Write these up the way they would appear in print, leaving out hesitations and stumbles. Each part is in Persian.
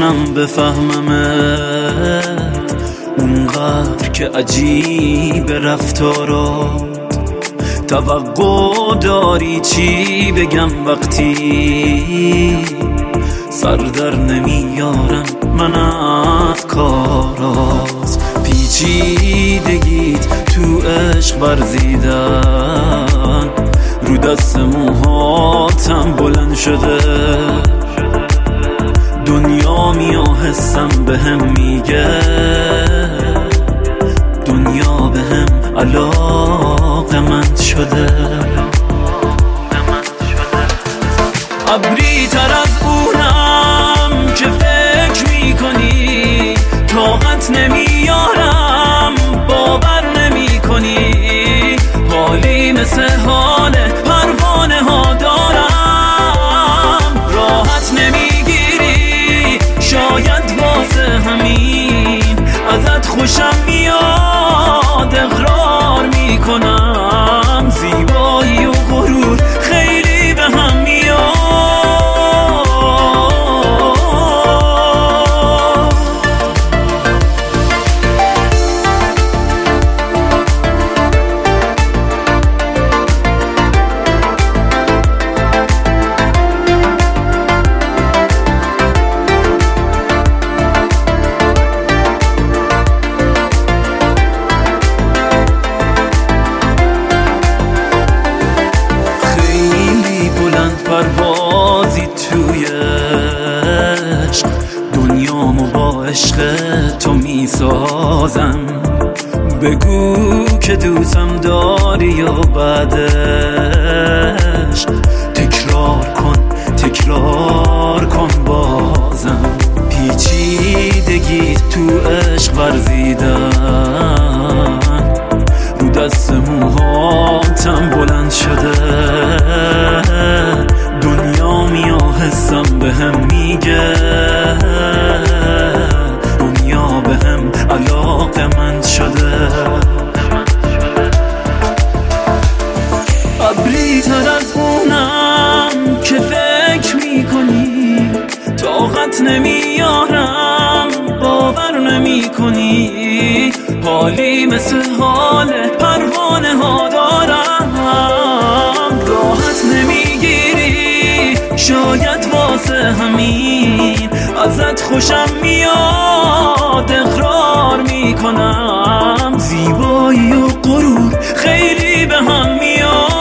نمیتونم بفهممت، اونقدر که عجیب رفتارات. توقع داری چی بگم وقتی سر در نمیارم من از کارات. پیچیدگیت تو عشق ورزیدن، رو دست موهاتم بلند شده. دنیا حسم بهم میگه، دنیا بهم علاقمند شده. ابری تر از اونم که فکر میکنی، طاقت نمیارم باور نمیکنی. حالی مثل حال پروانه ها دارم، راحت نمیگیری شاید واسه همین ازت خوشم میاد. اقرار میکنم زیبایی و غرور خیلی به هم میاد. پروازی توی عشق، دنیامو با عشق تو میسازم. بگو که دوستم داری یا بعدش تکرار کن بازم. پیچیدگی تو عشق ورزیدن، رو دست موهاتم بلند شده. حسم بهم میگه، دنیا بهم علاقمند شده. ابری تر از اونم که فکر میکنی، طاقت نمیارم باور نمیکنی. حالی مثل حال پروانه ها دارم، راحت نمیگیری شاید واسه همین ازت خوشم میاد. اقرار میکنم زیبایی و غرور خیلی به هم میاد.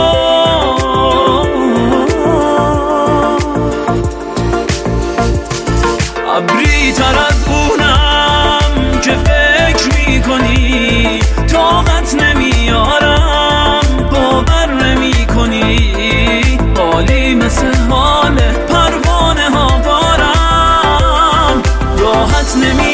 ابری تر از اونم که فکر میکنی، طاقت نمیارم باور نمیکنی. حالی مثل حال پروانه ها دارم، راحت نمی